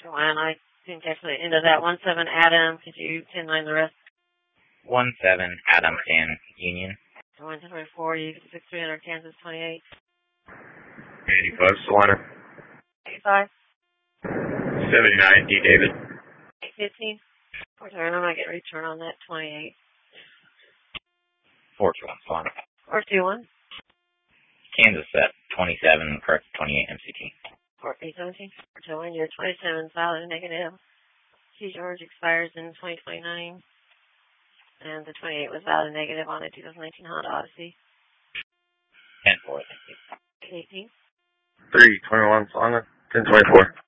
Joanne, I didn't catch the end of that. 17 Adam, could you 10-9 the rest? 17 Adam 10 Union. Joanne 10-4, you 6300 Kansas 28. 85 Solana. 85. 79 D David. 815. Joanne, I'm going to get a return on that 28. 421 Solana. 421. Kansas at 27, correct 28 MCT. 4817. Joanne, you're 27, solid negative. C. George expires in 2029. And the 28 was valid negative on a 2019 Honda Odyssey. 10-4, thank you. 18. 321 Solana. 1024.